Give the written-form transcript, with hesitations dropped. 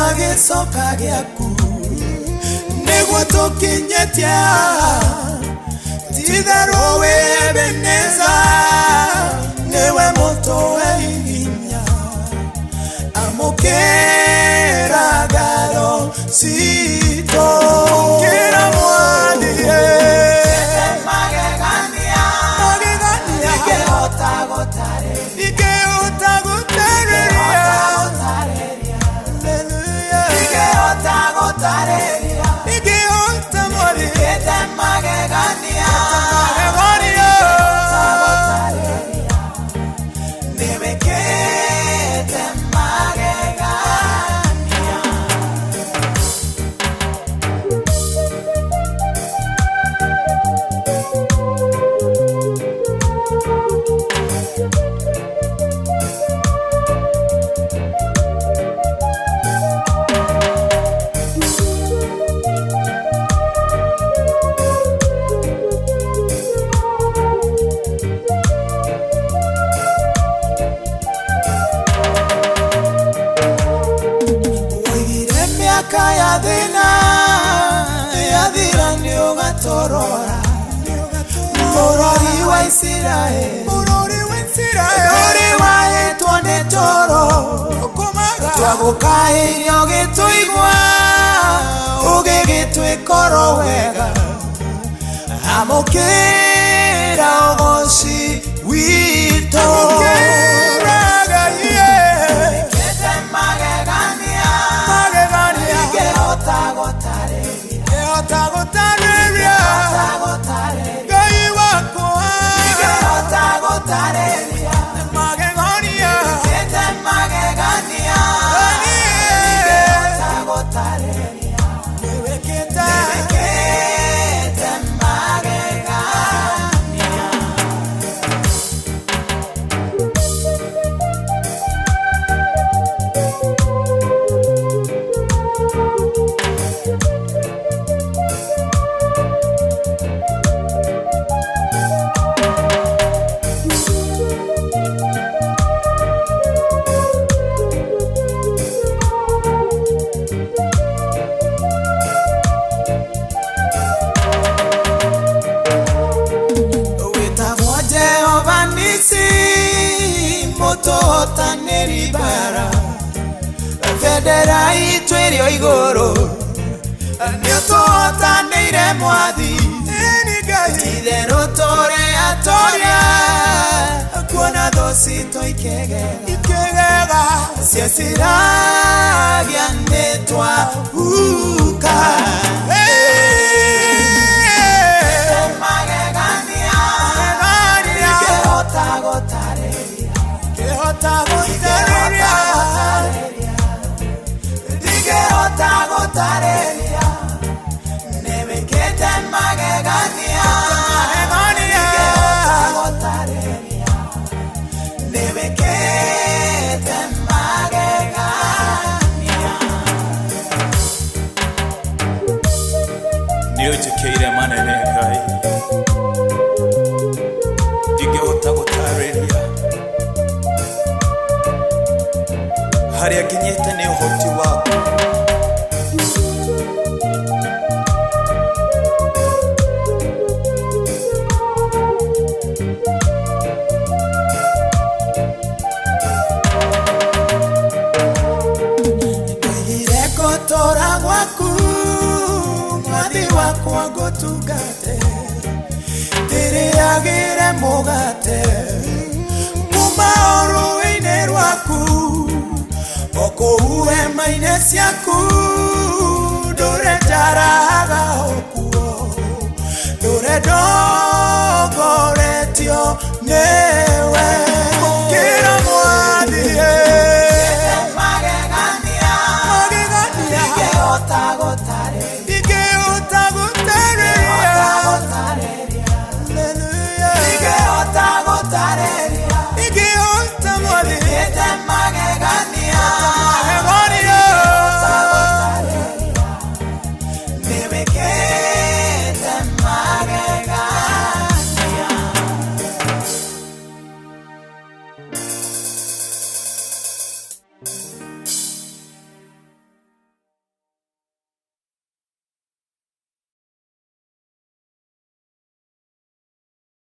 gicoka giaku niguo tukinyetia titherũ wi Ebeneza niwe mũtũwe hinya amũkĩra ngatho citũ kĩra mwathie magegania ingĩhota gũtarĩria ingĩhota mwathie magegania kaya thina yathira ni ugatorora mũrori wa Isiraeli ũrĩ wahetwo nĩ toro twagũkaĩrio gĩtũigua ũgĩgĩtwĩkoro wega amũkĩra ũgooci witũ gũtarĩria Ngai wakwa magegania niwekete mũtũhotanĩri bara bendera itũ ĩrĩ o igũrũ nĩũtũhotanĩire mwathi itherũ tũrĩ atoria kuona thũ citũ ikĩgega cio ciragia nĩ twahuka gũtarĩria nĩwĩkĩte magegania nĩwĩkĩte magegania nĩũnjĩkĩire manene Ngai ndingĩhota gũtarĩria harĩa nginyĩte nĩ ũhoti waku wakwa ngũtungate ndĩrĩagĩre mũgate kuma rũĩ-inĩ rwaku o kũu hema-inĩ ciaku ndũrĩnjaraga okuo ndũrĩndongoretio nĩ